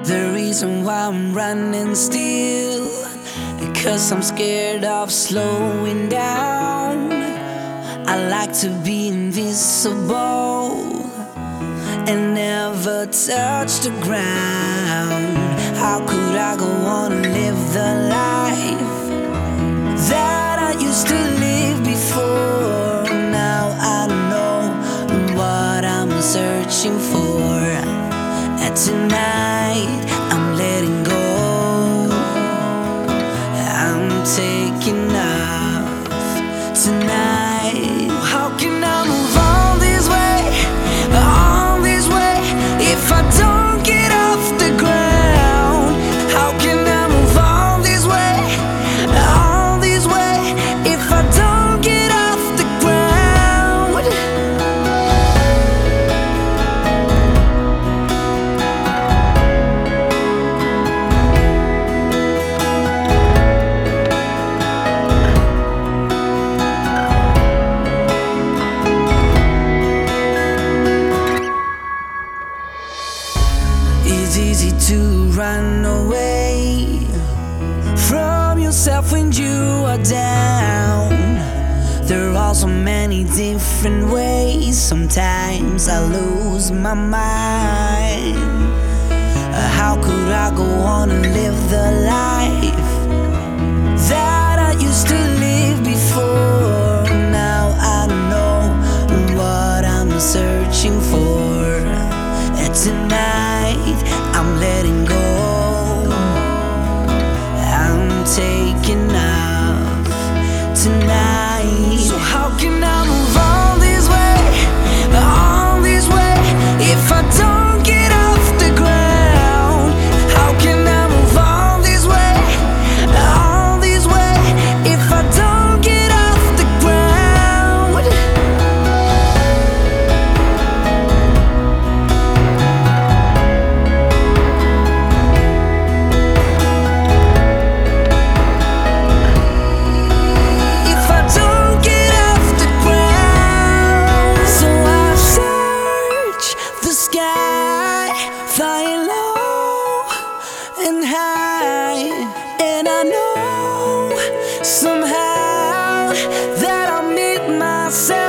The reason why I'm running still, because I'm scared of slowing down. I like to be invisible and never touch the ground. How could I go on and live the life that I used to live before? Now I don't know what I'm searching for. And tonight I'm letting go. I'm taking off tonight. How can I move on this way, if I don't get off the ground? How can I move on this way, if I don't get off the ground? It's easy to run away from yourself when you are down. There are so many different ways. Sometimes I lose my mind. How could I go on and live the life that I used to live before? Now I don't know what I'm searching for. And tonight I'm letting go. I'm taking off tonight. So how can I move on this way, if I don't get off the ground? How can I move on this way, if I don't get off the ground? If I don't get off the ground. So I search the sky, flying low and high, and I know somehow that I'll meet myself